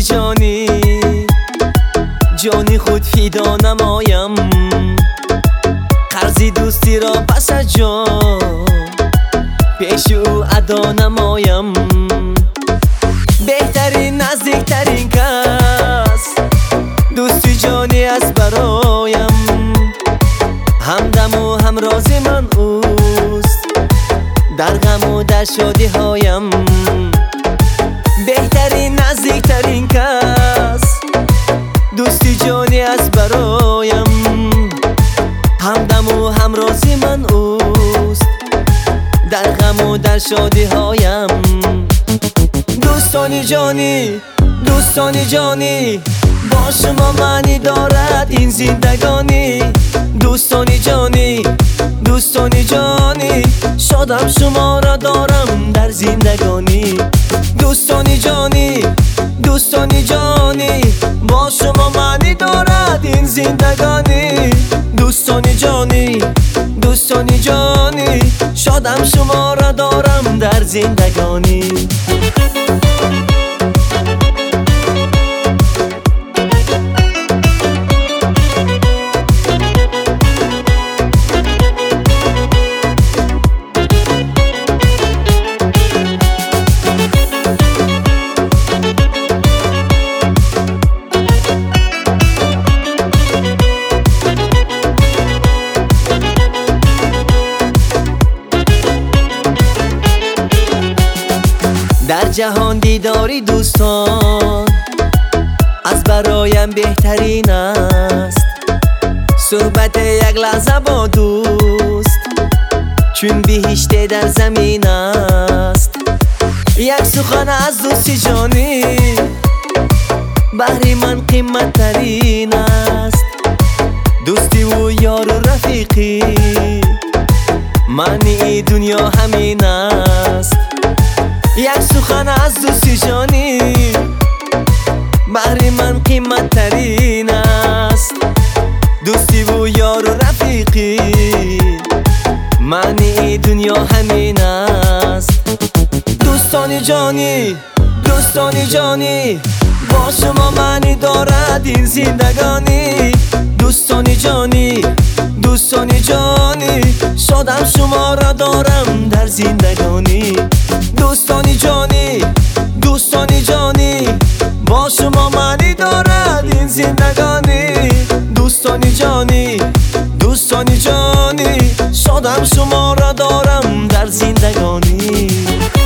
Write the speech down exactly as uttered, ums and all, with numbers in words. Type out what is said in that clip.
جانی جانی خود فدا نمایم، قرضی دوستی را پس از جان پیش او ادا نمایم. بهترین نزدیکترین کس دوستی جانی است برایم، همدم و همراز من اوست در غم و در شادی هایم. بهترین نزدیکترین کس دوستی جانی است برایم، همدم و همراز من اوست در غم و در شادی هایم. دوستانی جانی دوستانی جانی با شما معنی دارد این زندگانی. دوستانی جانی دوستانی جانی شادم شما را دارم در زندگانی. دوستانی جانی دوستانی جانی با شما معنی دارد این زندگانی. دوستانی جانی دوستانی جانی شادم شما را دارم در زندگانی. در جهان دیداری دوستان از برایم بهترین است، صحبت یک لحظه با دوست چون بهشت در زمین است. یک سخن از دوستی جانی بهر من قیمت ترین است، دوستی و یار و رفیقی معنی دنیا همین است. یک سخن از دوستی جانی بهر من قیمت ترین است، دوستی و یار و رفیقی معنی دنیا همین است. دوستانی جانی دوستانی جانی با شما معنی دارد این زندگانی. دوستانی جانی دوستانی جانی شادم شما را دارم در زندگانی. دوستانی جانی دوستانی جانی با شما معنی دارد این زندگانی. دوستانی جانی دوستانی جانی شادم شما را دارم در زندگانی.